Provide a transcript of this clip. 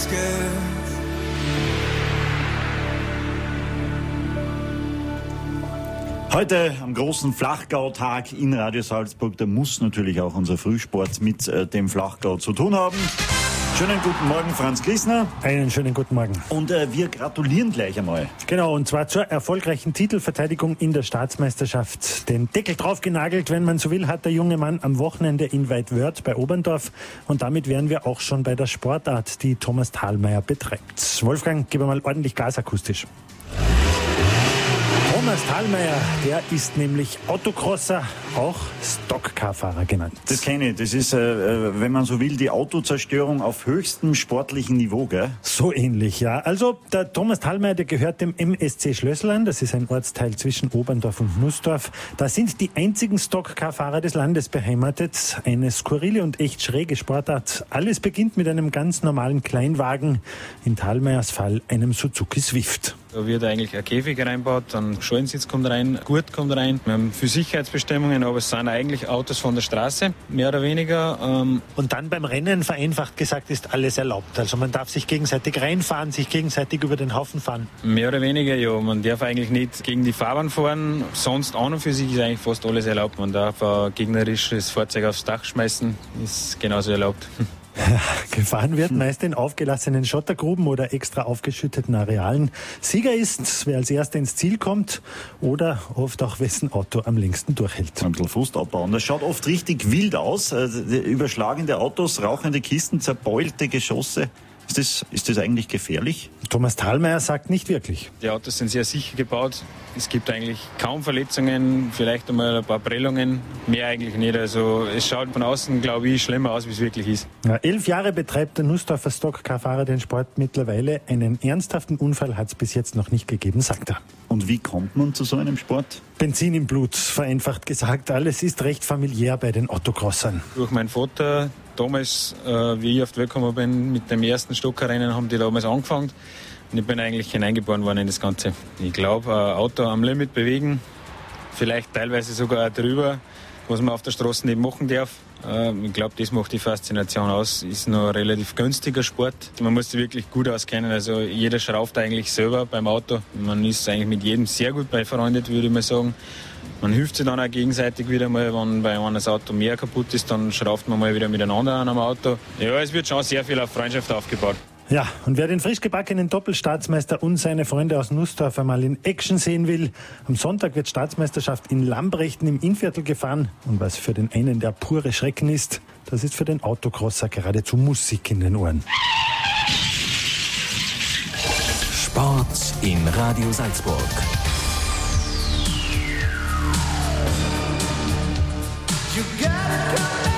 scared. Heute am großen Flachgau-Tag in Radio Salzburg, da muss natürlich auch unser Frühsport mit dem Flachgau zu tun haben. Schönen guten Morgen, Franz Griesner. Einen schönen guten Morgen. Und wir gratulieren gleich einmal. Genau, und zwar zur erfolgreichen Titelverteidigung in der Staatsmeisterschaft. Den Deckel draufgenagelt, wenn man so will, hat der junge Mann am Wochenende in Weidwörth bei Oberndorf. Und damit wären wir auch schon bei der Sportart, die Thomas Thalmeier betreibt. Wolfgang, gib mal ordentlich Gas akustisch. Thomas Thalmeier, der ist nämlich Autocrosser, auch Stockcar-Fahrer genannt. Das kenne ich. Das ist, wenn man so will, die Autozerstörung auf höchstem sportlichen Niveau, gell? So ähnlich, ja. Also der Thomas Thalmeier, der gehört dem MSC Schlössl an. Das ist ein Ortsteil zwischen Oberndorf und Nussdorf. Da sind die einzigen Stockcar-Fahrer des Landes beheimatet. Eine skurrile und echt schräge Sportart. Alles beginnt mit einem ganz normalen Kleinwagen. In Thalmeiers Fall einem Suzuki Swift. Da wird eigentlich ein Käfig reinbaut, dann Schalensitz kommt rein, Gurt kommt rein. Wir haben viele Sicherheitsbestimmungen, aber es sind eigentlich Autos von der Straße, mehr oder weniger. Und dann beim Rennen, vereinfacht gesagt, ist alles erlaubt. Also man darf sich gegenseitig reinfahren, sich gegenseitig über den Haufen fahren. Mehr oder weniger, ja. Man darf eigentlich nicht gegen die Fahrbahn fahren. Sonst an und für sich ist eigentlich fast alles erlaubt. Man darf ein gegnerisches Fahrzeug aufs Dach schmeißen, ist genauso erlaubt. Gefahren wird meist in aufgelassenen Schottergruben oder extra aufgeschütteten Arealen. Sieger ist, wer als Erster ins Ziel kommt oder oft auch wessen Auto am längsten durchhält. Ein bisschen Frust abbauen. Das schaut oft richtig wild aus. Überschlagende Autos, rauchende Kisten, zerbeulte Geschosse. Ist das eigentlich gefährlich? Thomas Thalmeier sagt nicht wirklich. Die Autos sind sehr sicher gebaut. Es gibt eigentlich kaum Verletzungen, vielleicht einmal ein paar Prellungen, mehr eigentlich nicht. Also es schaut von außen, glaube ich, schlimmer aus, wie es wirklich ist. Ja, 11 Jahre betreibt der Nussdorfer Stockcar-Fahrer den Sport mittlerweile. Einen ernsthaften Unfall hat es bis jetzt noch nicht gegeben, sagt er. Und wie kommt man zu so einem Sport? Benzin im Blut, vereinfacht gesagt. Alles ist recht familiär bei den Autocrossern. Durch meinen Vater, damals, wie ich auf die Welt gekommen bin, mit dem ersten Stockerrennen haben die damals angefangen. Und ich bin eigentlich hineingeboren worden in das Ganze. Ich glaube, ein Auto am Limit bewegen, vielleicht teilweise sogar auch drüber, was man auf der Straße nicht machen darf. Ich glaube, das macht die Faszination aus. Ist noch ein relativ günstiger Sport. Man muss sich wirklich gut auskennen. Also jeder schraubt eigentlich selber beim Auto. Man ist eigentlich mit jedem sehr gut befreundet, würde ich mal sagen. Man hilft sich dann auch gegenseitig wieder mal, wenn bei einem das Auto mehr kaputt ist, dann schraubt man mal wieder miteinander an einem Auto. Ja, es wird schon sehr viel auf Freundschaft aufgebaut. Ja, und wer den frisch gebackenen Doppelstaatsmeister und seine Freunde aus Nussdorf einmal in Action sehen will, am Sonntag wird Staatsmeisterschaft in Lambrechten im Innviertel gefahren. Und was für den einen der pure Schrecken ist, das ist für den Autocrosser geradezu Musik in den Ohren. Sport in Radio Salzburg. You gotta come